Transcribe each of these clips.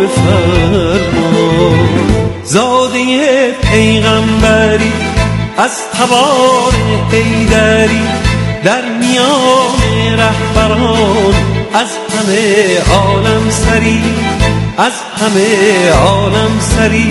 بفرما. زاده پیغمبری از تبار حیدری، در میان رهبران از همه عالم سری، از همه عالم سری.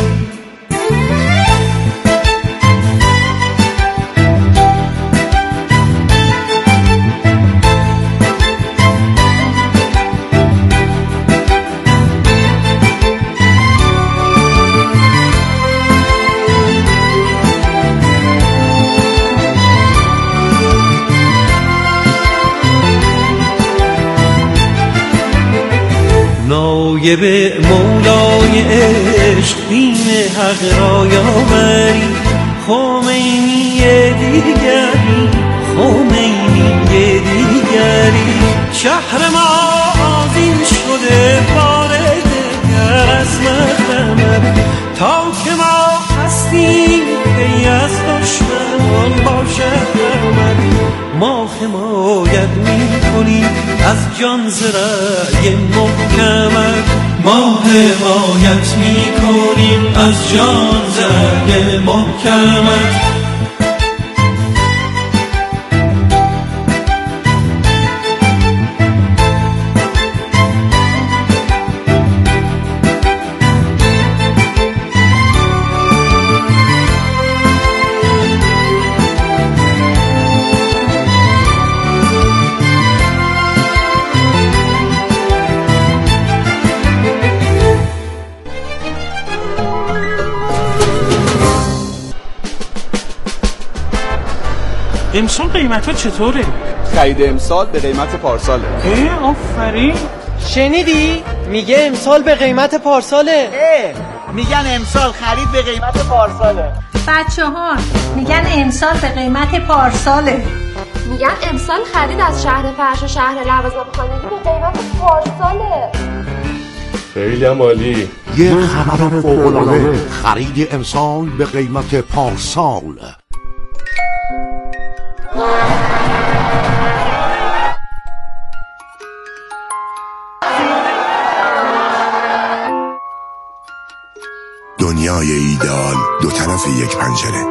نایب مولای عشق بین حق را یاوری، خمینی دیگری، خمینی دیگری. شهر ما آذین شده وارد گر از مرحمت، تا که ما هستیم پی از دشمنان باشد رحمت. ما حمایت می‌کنیم از جان زرعی محکمت، ما حمایت می‌کنیم از جان زرعی محکمت. امسال قیمتا چطوره؟ خرید امسال به قیمت پارساله. آفرین. شنیدی؟ میگه امسال به قیمت پارساله. میگن امسال خرید به قیمت پارساله. بچه‌ها میگن امسال به قیمت پارساله. میگن امسال خرید از شهر فرش و شهر لوازم خانگی به قیمت پارساله. خیلی عالی. یه خبر فوق‌العاده، خرید امسال به قیمت پارسال. دنیای ایدئال دو طرف یک پنجره.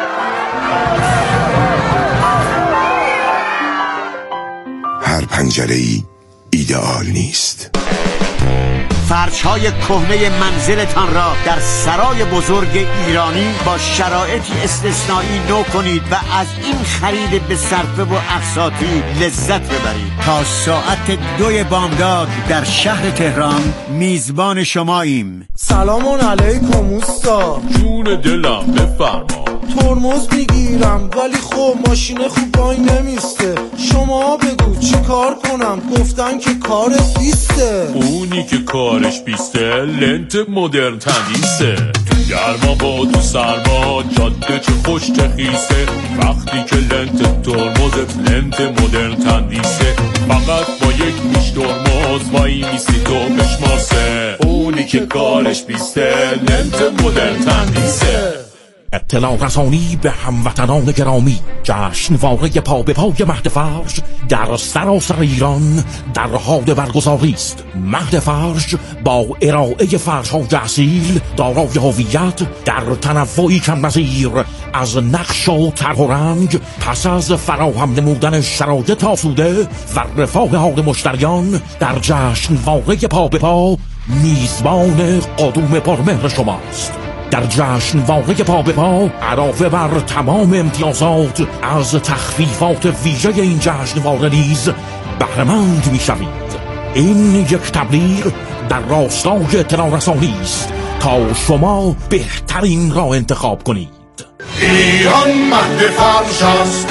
هر پنجره‌ای ایدئال نیست. فرش‌های کهنه منزلتان را در سرای بزرگ ایرانی با شرایطی استثنایی نو کنید و از این خرید به صرفه و اقساطی لذت ببرید. تا ساعت 2 بامداد در شهر تهران میزبان شماییم. سلام علیکم اوستا. جون دلم بفرما. ترمز میگیرم ولی خب ماشین خوب وای نمیسته. شما بگو چی کار کنم؟ گفتن که کارت بیسته. اونی که کارش بیسته لنت مدرن تندیسه. تو گرما با تو سرما جاده چه خوش خیسه. وقتی که لنت ترمزت لنت مدرن تندیسه. فقط با یک میش ترمز وای میسی تو بشماسه. اونی که کارش بیسته لنت مدرن تندیسه. اطلاع رسانی به هموطنان گرامی، جشنواره پا به پای مهد فرش در سراسر ایران در حال برگزاری است. مهد فرش با ارائه فرش‌های اصیل دارای هویت در تنوعی کم نظیر از نقش و طرح و رنگ، پس از فراهم نمودن شرایط آسوده و رفاه حال مشتریان در جشنواره پا به پا میزبان قدوم پرمهر شماست. در جشنواره پا به پا علاوه بر تمام امتیازات از تخفیفات ویژه این جشنواره نیز بهره‌مند می‌شوید. این یک تبلیغ در راستای اطلاع رسانی است تا شما بهترین را انتخاب کنید. ایران مهد فرش است.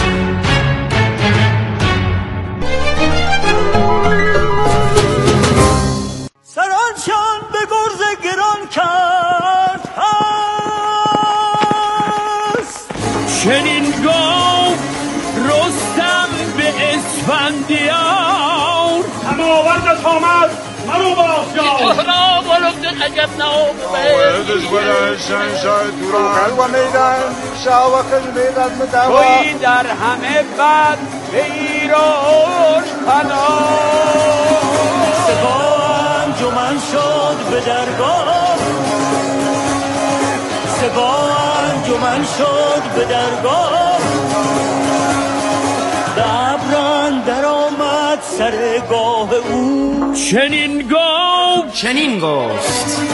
سرانشان به گرز گران کرد هست. چنین گفت رستم به اسفندیار. هماورد آمد مرو باشیار. احرا ولد عجب نام وردش بلند شنشای توران و میدان شاوکل میدان مدوا. توی در همه بد به ایران پناه. انجمن شد به درگاه، سپاه انجمن شد به درگاه، به ابران در آمد سرگاه او. چنین گفت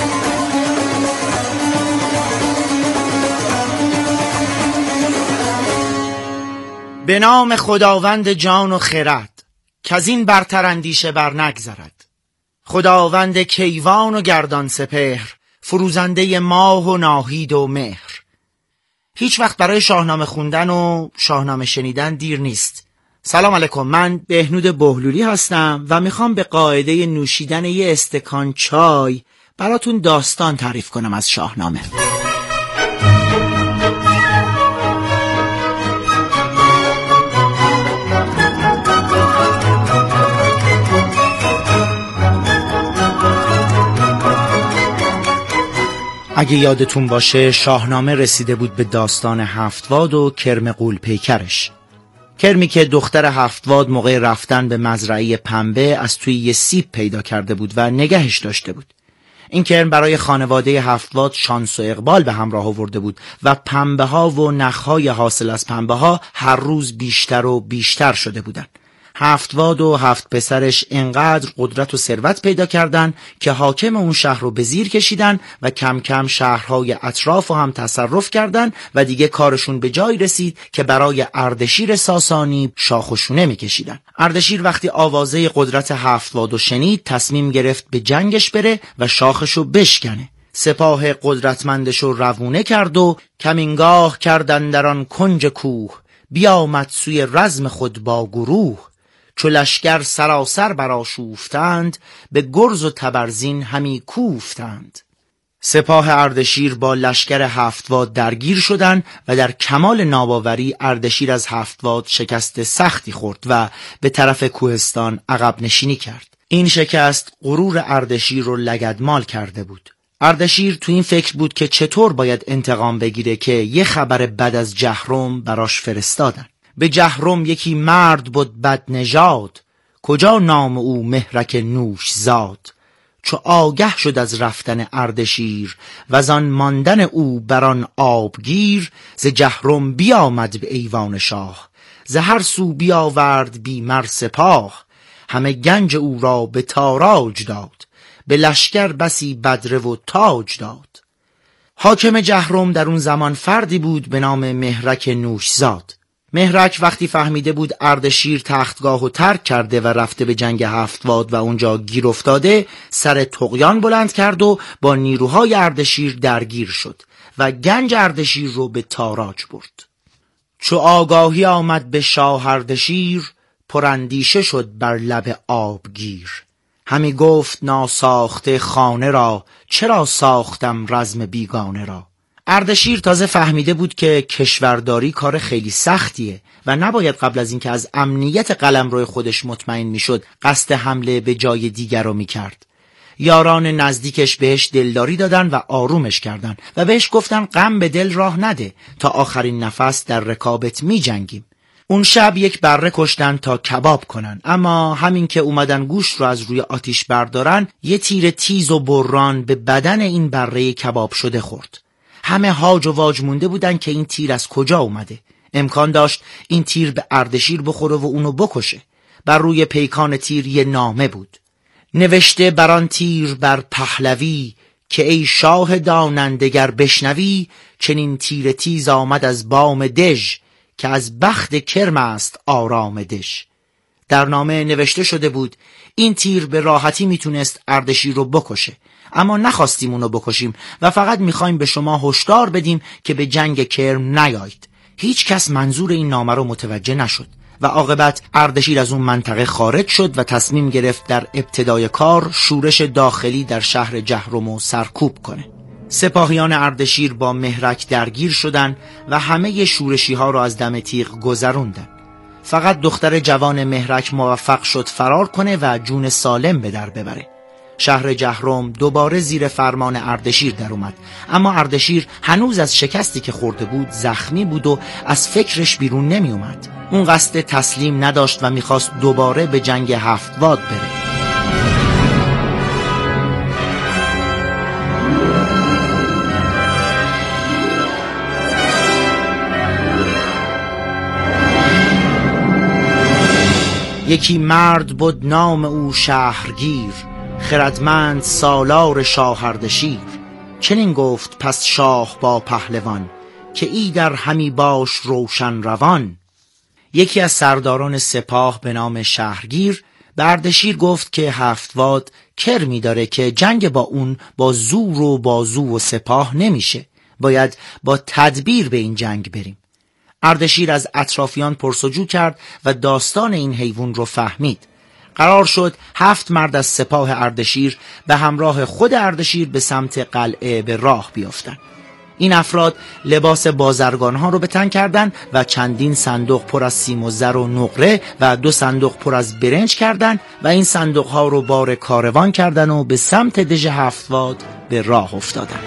به نام خداوند جان و خرد، کزین برتر اندیشه بر نگذرد. خداوند کیوان و گردان سپهر، فروزنده ماه و ناهید و مهر. هیچ وقت برای شاهنامه خوندن و شاهنامه شنیدن دیر نیست. سلام علیکم، من بهنود بهلولی هستم و میخوام به قاعده نوشیدن یه استکان چای براتون داستان تعریف کنم از شاهنامه. اگه یادتون باشه شاهنامه رسیده بود به داستان هفتواد و کرم غول پیکرش. کرمی که دختر هفتواد موقع رفتن به مزرعه پنبه از توی یه سیب پیدا کرده بود و نگهش داشته بود. این کرم برای خانواده هفتواد شانس و اقبال به همراه آورده بود و پنبه ها و نخهای حاصل از پنبه ها هر روز بیشتر و بیشتر شده بودن. هفتواد و هفت پسرش انقدر قدرت و ثروت پیدا کردن که حاکم اون شهر رو به زیر کشیدن و کم کم شهرهای اطراف رو هم تصرف کردن و دیگه کارشون به جایی رسید که برای اردشیر ساسانی شاخ و شونه میکشیدن. اردشیر وقتی آوازه قدرت هفتواد رو شنید تصمیم گرفت به جنگش بره و شاخشو بشکنه. سپاه قدرتمندش رو روونه کرد و کمینگاه کردن در آن کنج کوه، بیامد سوی رزم خود با گروه. چو لشکر سراسر برآشوفتند، به گرز و تبرزین همی کوفتند. سپاه اردشیر با لشکر هفتواد درگیر شدند و در کمال ناباوری اردشیر از هفتواد شکست سختی خورد و به طرف کوهستان عقب نشینی کرد. این شکست غرور اردشیر رو لگدمال کرده بود. اردشیر تو این فکر بود که چطور باید انتقام بگیره که یه خبر بد از جهرم براش فرستادن. به جهرم یکی مرد بود بد نژاد، کجا نام او مهرک نوش زاد. چو آگه شد از رفتن اردشیر، وزان ماندن او بران آبگیر. ز جهرم بیامد به ایوان شاه، ز هر سو بیاورد بیمر سپاه. همه گنج او را به تاراج داد، به لشکر بسی بدره و تاج داد. حاکم جهرم در اون زمان فردی بود به نام مهرک نوشزاد. مهرک وقتی فهمیده بود اردشیر تختگاهو ترک کرده و رفته به جنگ هفتواد و اونجا گیر افتاده، سر طغیان بلند کرد و با نیروهای اردشیر درگیر شد و گنج اردشیر رو به تاراج برد. چو آگاهی آمد به شاه اردشیر، پراندیشه شد بر لب آبگیر. همی گفت ناساخته خانه را، چرا ساختم رزم بیگانه را. اردشیر تازه فهمیده بود که کشورداری کار خیلی سختیه و نباید قبل از اینکه از امنیت قلمرو خودش مطمئن میشد قصد حمله به جای دیگر رو میکرد. یاران نزدیکش بهش دلداری دادن و آرومش کردن و بهش گفتن غم به دل راه نده، تا آخرین نفس در رکابت میجنگیم. اون شب یک بره کشتن تا کباب کنن، اما همین که اومدن گوشت رو از روی آتیش بردارن، یه تیر تیز و بران به بدن این بره کباب شده خورد. همه هاج و واج مونده بودن که این تیر از کجا اومده. امکان داشت این تیر به اردشیر بخوره و اونو بکشه. بر روی پیکان تیر یه نامه بود نوشته بران تیر بر پهلوی، که ای شاه دانندگر بشنوی. چنین تیر تیز آمد از بام دژ، که از بخت کرم است آرام دژ. در نامه نوشته شده بود این تیر به راحتی میتونست اردشیر رو بکشه، اما نخواستیم اونو بکشیم و فقط میخوایم به شما هشدار بدیم که به جنگ کرم نیایید. هیچ کس منظور این نامه رو متوجه نشد و عاقبت اردشیر از اون منطقه خارج شد و تصمیم گرفت در ابتدای کار شورش داخلی در شهر جهرم سرکوب کنه. سپاهیان اردشیر با مهرک درگیر شدن و همه شورشی ها رو از دم تیغ گذروندن. فقط دختر جوان مهرک موفق شد فرار کنه و جون سالم به در ببره. شهر جهرم دوباره زیر فرمان اردشیر در اومد، اما اردشیر هنوز از شکستی که خورده بود زخمی بود و از فکرش بیرون نمی اومد. اون قصد تسلیم نداشت و میخواست دوباره به جنگ هفتواد بره. یکی مرد بود نام او شهرگیر، خردمند سالار شاه اردشیر. چنین گفت پس شاه با پهلوان، که ای در همی باش روشن روان. یکی از سرداران سپاه به نام شهرگیر به اردشیر گفت که هفتواد کرمی داره که جنگ با اون با زور و بازو و سپاه نمیشه، باید با تدبیر به این جنگ بریم. اردشیر از اطرافیان پرسجو کرد و داستان این حیوان رو فهمید. قرار شد 7 مرد از سپاه اردشیر به همراه خود اردشیر به سمت قلعه به راه بیافتند. این افراد لباس بازرگانها رو به تن کردند و چندین صندوق پر از سیم و زر و نقره و 2 صندوق پر از برنج کردند و این صندوق ها رو بار کاروان کردند و به سمت دژ هفتواد به راه افتادند.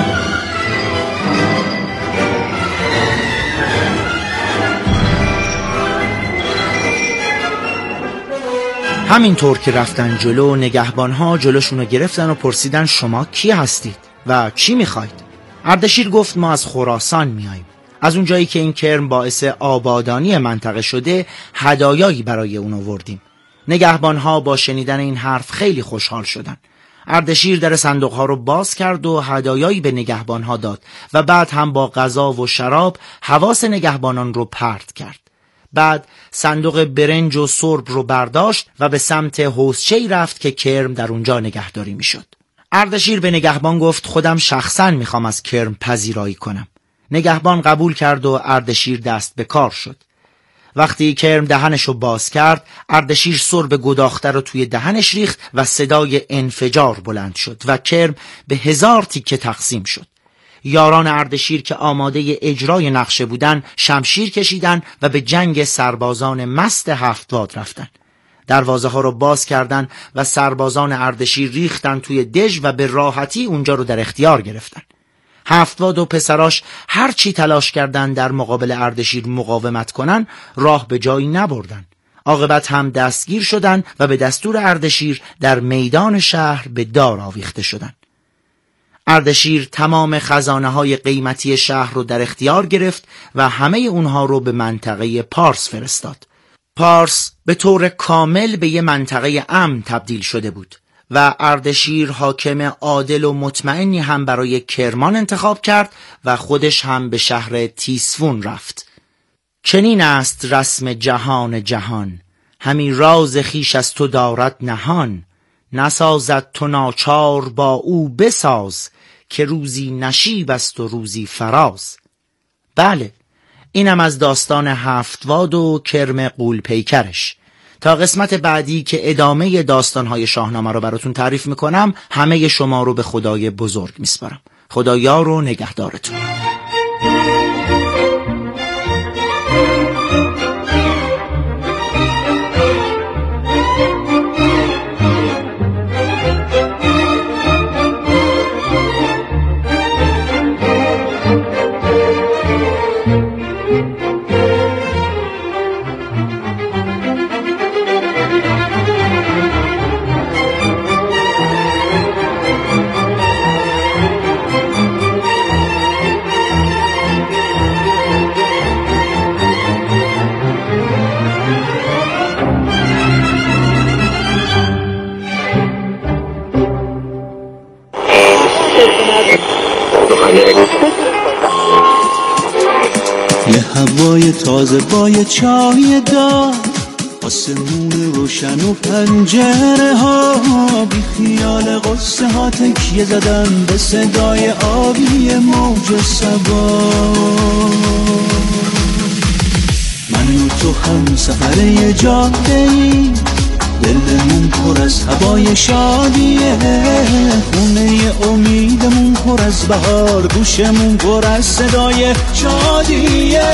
همینطور که رفتن جلو، نگهبانها جلوشونو گرفتن و پرسیدن شما کی هستید و چی میخواید؟ اردشیر گفت ما از خراسان میاییم. از اون جایی که این کرم باعث آبادانی منطقه شده هدایایی برای اون آوردیم. نگهبانها با شنیدن این حرف خیلی خوشحال شدن. اردشیر در صندوقها رو باز کرد و هدایایی به نگهبانها داد و بعد هم با غذا و شراب حواس نگهبانان رو پرت کرد. بعد صندوق برنج و سرب رو برداشت و به سمت حوضچه‌ای رفت که کرم در اونجا نگهداری میشد. اردشیر به نگهبان گفت خودم شخصاً میخوام از کرم پذیرایی کنم. نگهبان قبول کرد و اردشیر دست به کار شد. وقتی کرم دهنشو باز کرد، اردشیر سرب گداخته رو توی دهنش ریخت و صدای انفجار بلند شد و کرم به 1000 تیکه تقسیم شد. یاران اردشیر که آماده اجرای نقشه بودن شمشیر کشیدن و به جنگ سربازان مست هفتواد رفتن. دروازه ها رو باز کردن و سربازان اردشیر ریختن توی دژ و به راحتی اونجا رو در اختیار گرفتن. هفتواد و پسراش هر چی تلاش کردن در مقابل اردشیر مقاومت کنن، راه به جایی نبردن. عاقبت هم دستگیر شدن و به دستور اردشیر در میدان شهر به دار آویخته شدن. اردشیر تمام خزانه‌های قیمتی شهر رو در اختیار گرفت و همه اونها رو به منطقه پارس فرستاد. پارس به طور کامل به یه منطقه امن تبدیل شده بود و اردشیر حاکم عادل و مطمئنی هم برای کرمان انتخاب کرد و خودش هم به شهر تیسفون رفت. چنین است رسم جهان جهان، همی راز خویش از تو دارد نهان. نسازد تو ناچار با او بساز، که روزی نشیب است و روزی فراز. بله، اینم از داستان هفتواد و کرم غول پیکرش. تا قسمت بعدی که ادامه داستانهای شاهنامه رو براتون تعریف میکنم، همه شما رو به خدای بزرگ میسپارم. خدا یار و نگهدارتون. یه هوای تازه با یه چای دار، آسمون روشن و پنجره ها، بی خیال قصه ها تکیه زدن به صدای آبی موج صبا. من و تو هم سفر یه جاده ای، دلمون پر از هوای شادیه، خونه امیدمون پر از بهار، گوشمون پر از صدای شادیه.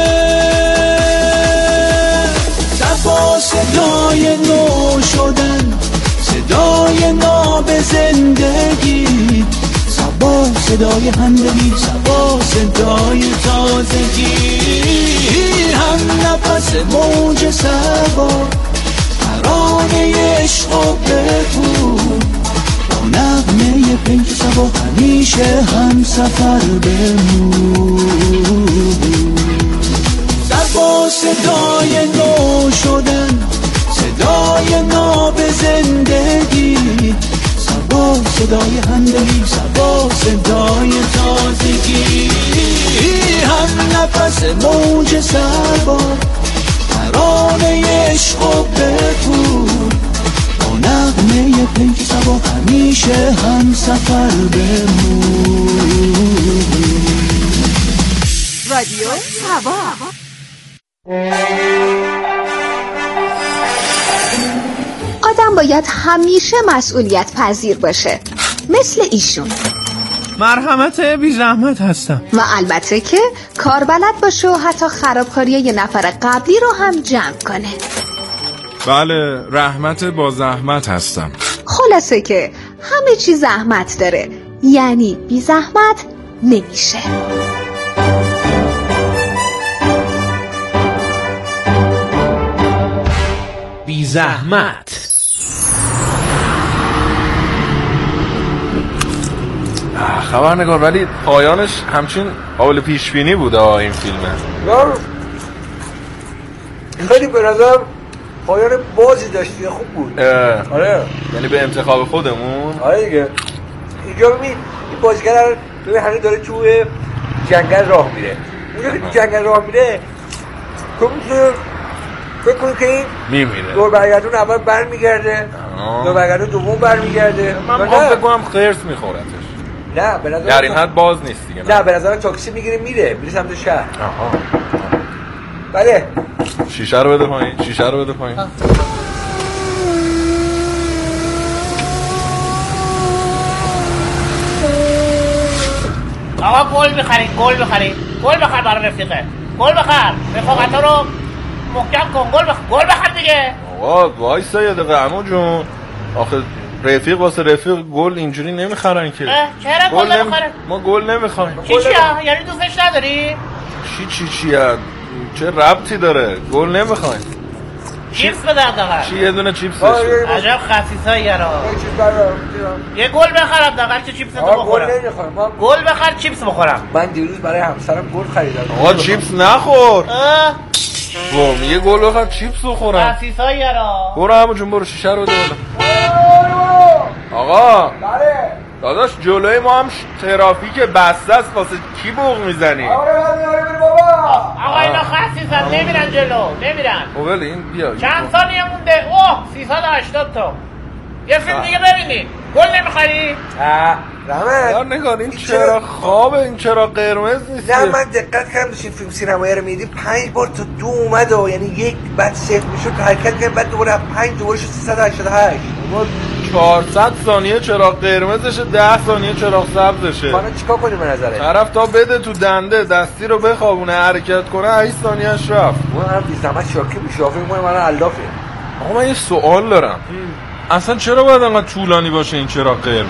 صفا صدای نو شدن، صدای ناب زندگی، صبا صدای همدلی، صبا صدای تازگی، هم نفس موج صبا، ترانه عشق و بگو، با نغمه پیک صبا همیشه هم سفر بمون. صبا صدای نو شدن، صدای ناب زندگی، سبا صدای همدلی، سبا صدای تازگی، هم نفس موج سبا، ترانه عشق و بگو، با نغمه پیک سبا همیشه هم سفر بمون. رادیو سبا. آدم باید همیشه مسئولیت پذیر باشه، مثل ایشون. مرحمت بی زحمت هستم. و البته که کار بلد باشه و حتی خرابکاری یه نفر قبلی رو هم جمع کنه. بله، رحمت با زحمت هستم. خلاصه که همه چی زحمت داره، یعنی بی زحمت نمیشه. بی زحمت. خبرنگار، ولی پایانش همچین قابل پیش بینی بوده این فیلمه. خیلی به نظرم پایان بازی داشتی، خوب بود. آره، یعنی به انتخاب خودمون. آره دیگه. اینجا ببین این بازیگر ببین هنوز داره توی جنگل راه میره. اونجا که جنگل راه میره تو میتونی فکر کنی که این میمیره، دور برگردون اول برمیگرده، دور برگردون دوم برمیگرده. من فکر کنم خرس میخورتش. نه به نظر در این حد باز نیست دیگه. نه به نظر تاکسی میگیره میره سمت شهر. بله شیشه رو بده پایین، شیشه رو بده پایین. آقا گل بخرید، گل بخرید، گل بخر برای رفیقه، گل بخر، رفاقتا رو محکم کن، گل بخر دیگه. آقا وایسا یه دقیقه عمو جون، آخه رفیق واسه رفیق گل اینجوری نمیخرن که. چرا گل نمیخرن؟ ما گل نمیخوایم. چیه؟ یعنی دوستش نداری؟ چیه؟ چه ربطی داره؟ گل نمیخوایم. چیپس بده حداقل. چی یه دونه چیپس بشه؟ عجب خسیسایی یارا. یه گل بخر حداقل که چیپس تو بخورم. گل نمیخوام. گل بخر چیپس بخورم. من دیروز برای همسرم گل خریدم. آقا چیپس نخور. یه گل بخر چیپس بخورم. خسیسایی یارا. برو عمو جون برو شیشه رو بده. آقا بله داداش جلوی ما هم ترافیک بسته است، واسه کی بوق میزنی؟ آقا آقا اینا خسیسن نمیرن جلو، نمیرن. اوه این بیا چند ثانیه مونده؟ اوه 380 تا. یه فیلم دیگه ببینید. گل نمیخری؟ رحمت نگاه این چرا خوابه، این چرا قرمز نیست؟ نه من دقت کردم داشتیم فیلم سینمایی رو میدیم 5 بار تا 2 اومد و یعنی یک بعد صفر میشد حرکت کرد بعد دوباره 5 دوباره شد 388. ما 400 ثانیه چراغ قرمزشه، 10 ثانیه چراغ سبزشه. حالا چیکار کنیم به نظرت؟ طرف تا بده تو دنده دستی رو بخوابونه حرکت کنه 8 ثانیه‌اش رفت. من بی زحمت شاکی میشافه میگم من علافه. آقا من یه سوال دارم. اصلا چرا باید انقدر طولانی باشه این چراغ قرمز؟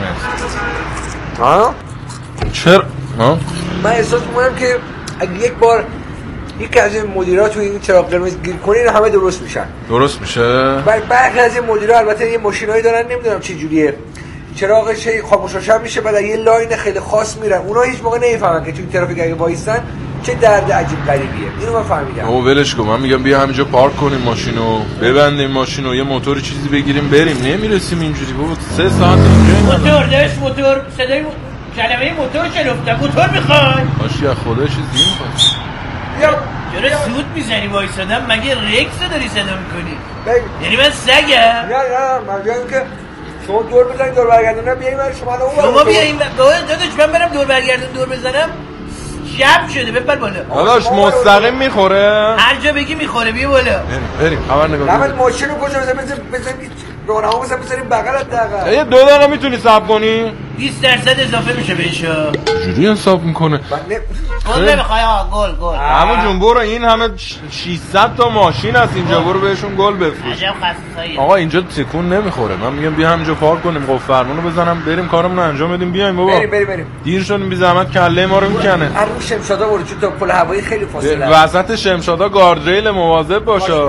چرا؟ من احساس می‌کنم که اگه یک بار یکی از این مدیرا تو این چراغ قرمز گیر کنه اینا همه درست میشن. درست میشه؟ بعضی از این مدیرا البته یه ماشینایی دارن نمیدونم چه جوریه. چراغش خاموش روشن میشه بعد یه لاین خیلی خاص میرن. اونا هیچ موقع نمیفهمن که تو این ترافیک اگه وایسن چه درد عجیب غریبیه. اینو من فهمیدم. او ولش کن، من میگم بیا همینجا پارک کنیم ماشینو، ببندیم ماشینو، یه موتور چیزی بگیریم بریم. نمیرسیم اینجوری بابا 3 ساعت اینجا. موتور داشت موتور صدای کلمه موتور چلفته. موتور میخوای؟ باشی از خدا چیزی میخوای. چرا سود میزنی وایسادم؟ مگه رکس داری صدا میکنی؟ یعنی من سگم؟ نه من میگم که شما دور بزنید دور برگردونه بیاییم شما بیاییم داداش من برم دور برگردون دور بزنم شب شده بپر بالا. داداش مستقیم میخوره؟ هر جا بگی میخوره بیا بالا. بریم خبر نگاه. من ماشین رو کجا بزنید رونه‌ها بزنید بغلت دقیقاً. یه 2 دقیقه میتونی صبر کنی؟ 20% اضافه میشه بهشا. چجوری حساب میکنه؟ گل نمیخوای آقا گل. همون جون برو این همه 600 تا ماشین هست اینجا برو بهشون گل بفروش. عجب خسیسایی. آقا اینجا تکون نمیخوره. من میگم بیا همینجا پارک کنیم قفل فرمونو بزنم بریم کارمون رو انجام بدیم بیایم بابا. بریم. دیر شدیم بی زحمت کله ما رو میکنه. هر شمشادا برو چون تا پل هوایی خیلی فاصله. وسط شمشادا گاردریل مواظب باشه.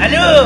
الو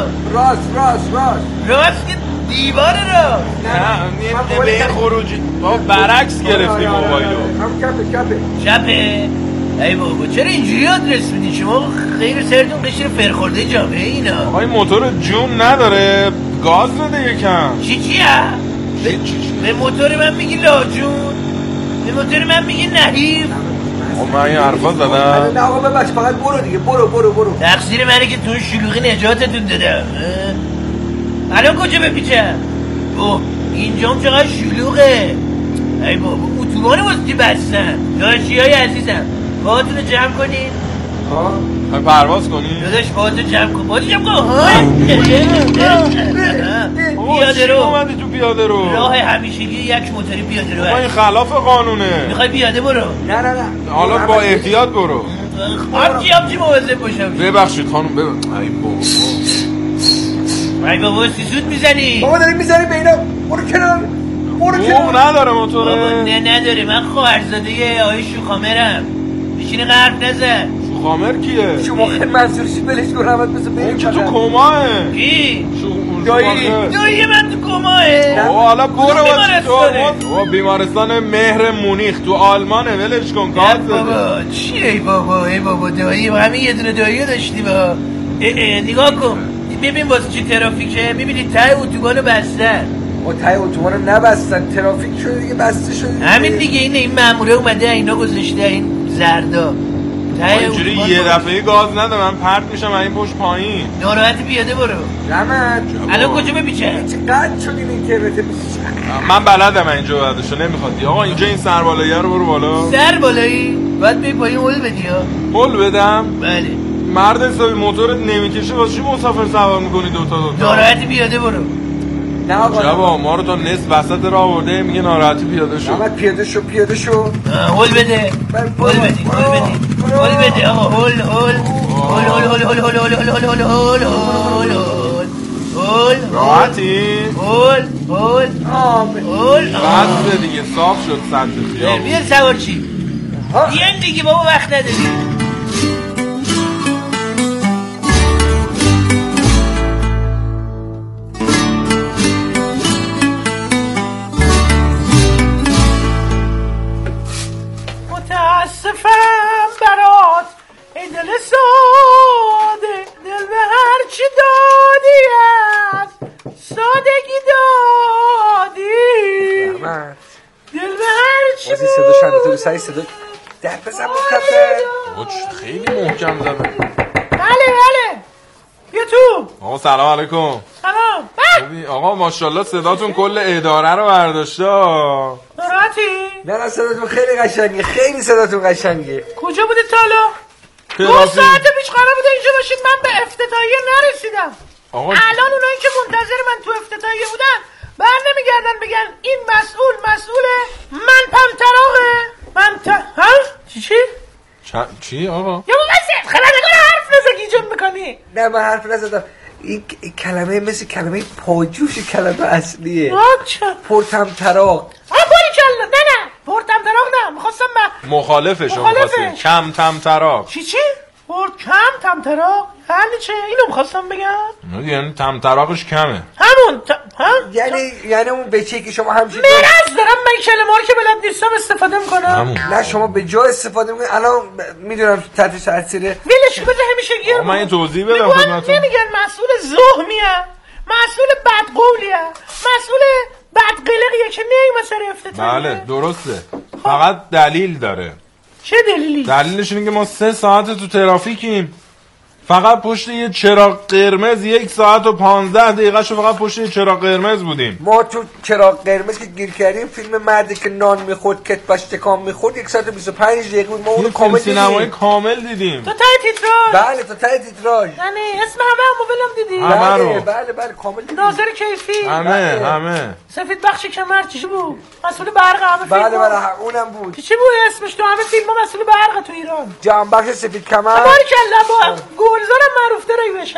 راست که دیوار راست. نه به این خروجی ما برعکس گرفتیم موبایلو. چپه ای بابا چرا اینجوری آدرس میدی شما؟ خیلی سرتون قشر فرخورده جامعه اینا. آقا این موتور جون نداره، گاز بده یکم. چیه؟ به موتور من میگی لاجون؟ به موتور من میگی نحیف؟ من این حرفا زدم. نه آقا ببخش، فقط برو دیگه، برو. تقصیر منه که تو شلوغی نجاتتون دادم. الان کجا بپیچم؟ اوه اینجام چقدر شلوغه. ای بابا اتوبان واسه بستن. داشتیای عزیزم باهاتون رو جمع کنین. پرواز کنین؟ داداش باهاتون جمع کن. پیاده رو راه همیشگی یک موتوری پیاده رو. این خلاف قانونه. میخوای پیاده برو؟ نه حالا با احتیاط برو. آبجی مواظب باشم. ببخشید خانم ای بابا سیسود میزنی؟ بابا داری میزنی به اینا. برو کنار. نداره موتوره. بابا نه نداره، من خواهرزاده آقای شوخامرم. بشینی حرف نزن. شوخامر کیه؟ شوخامر منظورشی بلش کن رحمت بسه بریم. اون که تو کماه. کی؟ دایی من تو کماه. حالا برو بیمارستان مهر مونیخ تو آلمانه، ولش کن گاز بده. بابا چیه ای بابا دایی همین یه دونه دایی داشتیم. نگاه کن ببین واسه چی ترافیکه. میبینی ته اتوبانو بستن. ته اتوبانو نبستن، ترافیک شده دیگه، بسته شده همین دیگه. این ماموره اومده اینا گذاشته این زردا اینجوری یه دفعه گاز نده من پرت میشم این پشت پایین. ناراحتی پیاده برو. رحمت الان کجا بپیچم؟ قد شدین این کربته. من بلدم اینجا بعدشو نمیخواد. آقا اینجا این سربالاییه رو برو بالا. سربالایی؟ باید بی پایین هول بدی ها. هول بدم؟ بله. مرد حسابی موتورت نمیکشه واسه چی مسافر سوار میکنی دوتا؟ ناراحتی پیاده برو. نه آقا جواب ما رو تا نصف وسط راه آورده میگه ناراحتی پیاده شو. اما پیاده شو. هول بده. هول بده آقا. هول راحتی؟ هول بس دیگه صاف شد سطح خیابون. بیار سوار چی؟ بیان دیگه بابا وقت نداری. متاسفم برات ای دل ساده، دل به هر چی دادی از سادگی دادی. دل به هر چی بازی صدا شنده تو سعی صدا در بزن مکفه. خیلی محکم زده. بله بیا تو. آقا سلام علیکم. سلام. آقا ماشاءالله صداتون کل اداره رو برداشته. ناراحتی؟ نه صداتون خیلی قشنگه، خیلی صداتون قشنگه. کجا بودید تا حالا؟ 2 ساعت پیش قرار بوده اینجا باشید، من به افتتاحیه نرسیدم. الان اونایی که منتظر من تو افتتاحیه بودن بر نمیگردن بگن این مسئول من پمتراغه. چی آقا؟ یا بسید خبرنگار حرف نزد ایجاد میکنی. نه من حرف نزدم. این کلمه مثل کلمه پاجوش کلمه اصلیه. پرتمطراق. باریکلا. نه پرتمطراق نه، میخواستم مخالفشو میخواستم. کم تمطراق. چی؟ کم تمطراق یعنی چه؟ اینو میخواستم بگم. یعنی تمطراقش کمه. همون یعنی اون بچه‌ای که شما همچین مرض دارم من کلمه‌ها که بلد نیستم استفاده میکنم. نه شما به جای استفاده میکنید. الان میدونم تحت تاثیر ولش بده همیشه گیر. من این توضیح بدم خدمتتون. نمیگن مسئول ذهنیه، مسئول بدقولیه، مسئول بدقلقیه که نمیگه سر افتتاحیه. بله درسته. فقط دلیل داره. چه دلیلی؟ دلیلش اینه که ما 3 ساعت تو ترافیکیم. فقط پشت یه چراغ قرمز 1 ساعت و 15 دقیقه شو فقط پشت یه چراغ قرمز بودیم. ما تو چراغ قرمز که گیر کردیم فیلم مردی که نان میخورد کتبش تکان میخورد 1 ساعت و 25 دقیقه بود. ما اونو کامل دیدیم. سینمایی کامل دیدیم. تا ته تیتراژ. بله تا ته تیتراژ. یعنی اسم همه ولم دیدی؟ همه رو. بله کامل دیدیم. ناظر کیفی. همه. سفید بخش کمر چی بود؟ مسئول برق همه فیلم. بله اونم بود. چی بود اسمش تو همه فیلم‌ها مسئول برق تو ایران؟ جنبخش سفید کمر. باریکلا با گلزارم معروف داره بشه.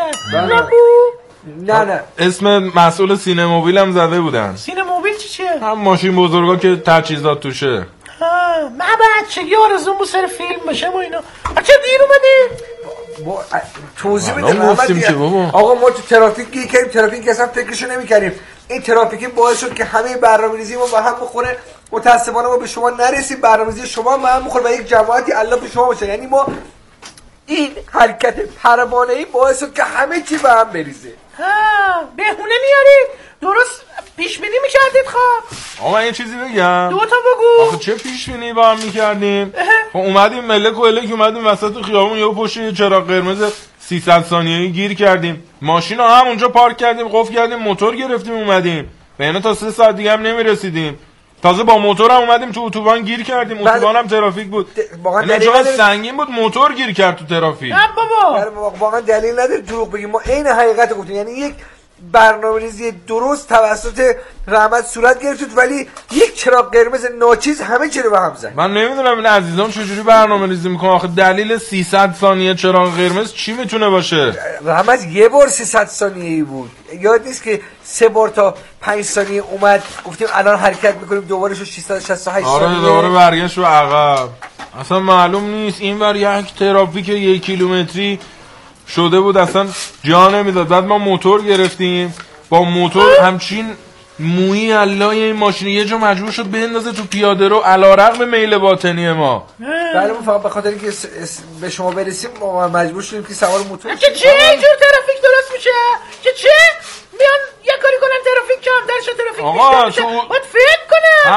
نه اسم مسئول سینموبیل هم زده بودن. سینموبیل چیه؟ هم ماشین بزرگا که تجهیزات توشه. من بچگی آرزوم بود سر فیلم باشه و اینا. چه دیر اومدی؟ توضیح میدم آقا ما تو ترافیک گیر کردیم، ترافیک اصلا فکرشو نمی‌کردیم. این ترافیکی باعث شد که همه برنامه‌ریزی ما به هم بخوره. متاسفانه ما به شما نرسیم، برنامه‌ریزی شما به هم بخوره و یک جماعتی الله به شما باشه. یعنی ما این حرکت پروانه‌ای باعث شد که همه چی به هم بریزه. بهونه میارید، درست پیش بینی میکردید. خب آقا من یه چیزی بگم. دو تا بگو. آخه چه پیش بینی با هم میکردیم؟ خب اومدیم ملک و الک اومدیم وسط خیابون، یهو پشت یه چراغ قرمز 300 ثانیه‌ای گیر کردیم، ماشین رو هم اونجا پارک کردیم، قفل کردیم، موتور گرفتیم اومدیم. بهونه تا 3 ساعت دیگه هم نمیرسیدیم. تازه با موتور هم اومدیم تو اتوبان گیر کردیم، اتوبان هم ترافیک بود. واقعا سنگین بود، موتور گیر کرد تو ترافیک. نه بابا واقعا دلیل نداره دروغ بگیم. ما عین حقیقت گفتیم. یعنی یک برنامه‌ریزی درست توسط رحمت صورت گرفت، ولی یک چراغ قرمز ناچیز همه چی رو به هم زد. من نمیدونم این عزیزان چجوری برنامه‌ریزی میکنن. آخه دلیل 300 ثانیه چراغ قرمز چی میتونه باشه؟ رحمت یه بار 300 ثانیه‌ای بود، یاد نیست که 3 بار تا 5 ثانیه اومد گفتیم الان حرکت میکنیم، دوباره شو 668 ثانیه. آره دوباره برگشت رو عقب. اصلا معلوم نیست اینور یک ترافیک 1 کیلومتری شده بود، اصلا جا نمیداد. بعد ما موتور گرفتیم، با موتور همچین مویی علای این ماشین یه جا مجبور شد بندازه تو پیاده رو علیرغم میل باطنی ما. بله ما فقط به خاطر اینکه به شما برسیم ما مجبور شدیم که سوار موتور چه اینجور ترافیک درست میشه؟ چه میان یه کاری کنن ترافیک کمتر شه، ترافیک بیشتر بشه. باید فکر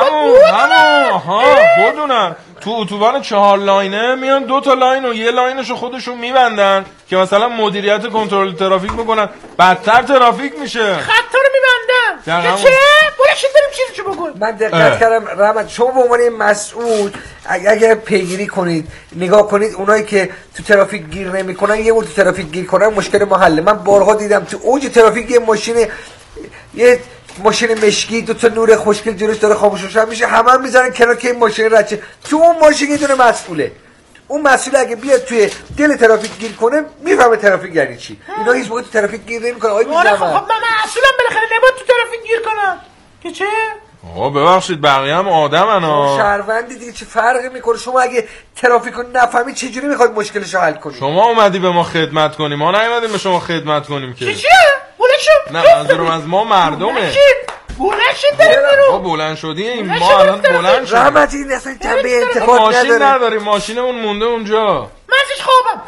کنن، بدونن تو اتوبان 4 لاینه میان 2 تا لاین و یه لاینشو خودشون میبندن که مثلا مدیریت کنترل ترافیک بکنن، بدتر ترافیک میشه. خطا رو میبندن. چه؟ بلشید بریم چیزی چو بگو. من دقت کردم رحمت، شما به عنوان مسئول اگر پیگیری کنید، نگاه کنید اونایی که تو ترافیک گیر نمیکنن یه بار تو ترافیک گیر کنن مشکل ما حله. من بارها دیدم تو اوج ترافیک یه ماشین مشکی 2 تا نور خوشگل جلوش داره خاموش روشن میشه، همه میذارن کنار که این ماشین رد شه. تو اون ماشین یه دونه مسئوله. اون مسئول اگه بیاد توی دل ترافیک گیر کنه میفهمه ترافیک یعنی چی. اینا هیچ موقع تو ترافیک گیر نمیکنن. آقای خب من مسئولم، بالاخره نباید تو ترافیک گیر کنم که چه؟ آقا ببخشید بقیه هم آدمن ها. شهروندی دیگه چه فرقی میکنه؟ شما اگه ترافیک رو نفهمی چجوری میخواد مشکلش رو حل کنی؟ شما اومدی به ما خدمت کنی، ما نیومدیم به شما خدمت کنیم که. چیه؟ بلند نه منظورم از ما مردمه. بلند شید بریم بیرون. ما بلند شدیم، ما الان بلند شدیم. رحمت این اصلا جنبه انتقاد ماشین نداریم، ماشینمون مونده اونجا. من ازش خوابم.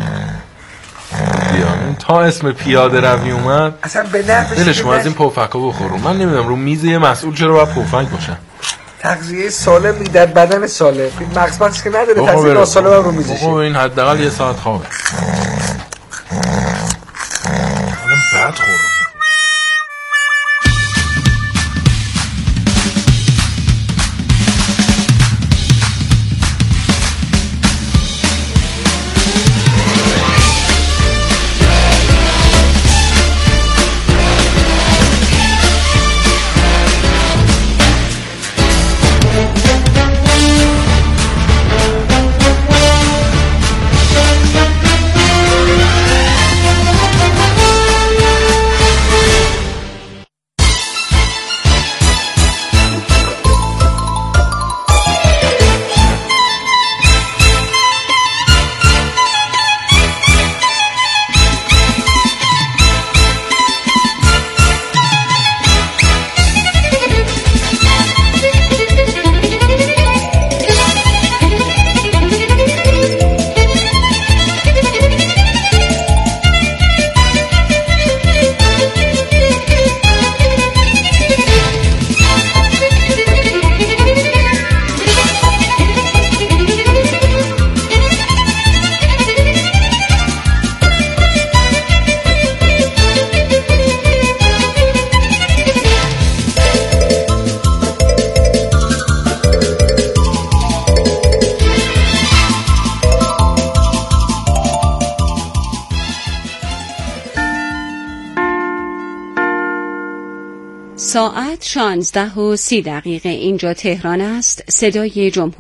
بیان تا اسم پیاده روی اومد اصلا به نفعش دلش ما از این پفکا بخورم. من نمیدونم رو میز یه مسئول چرا باید پفک باشن. تغذیه سالم در بدن سالم مقصدش که نداره، تغذیه ناسالم رو میزشه. بابا این حداقل 1 ساعت خوابه. الان بد خوردم. ساعت 16:30 اینجا تهران است. صدای جمهوری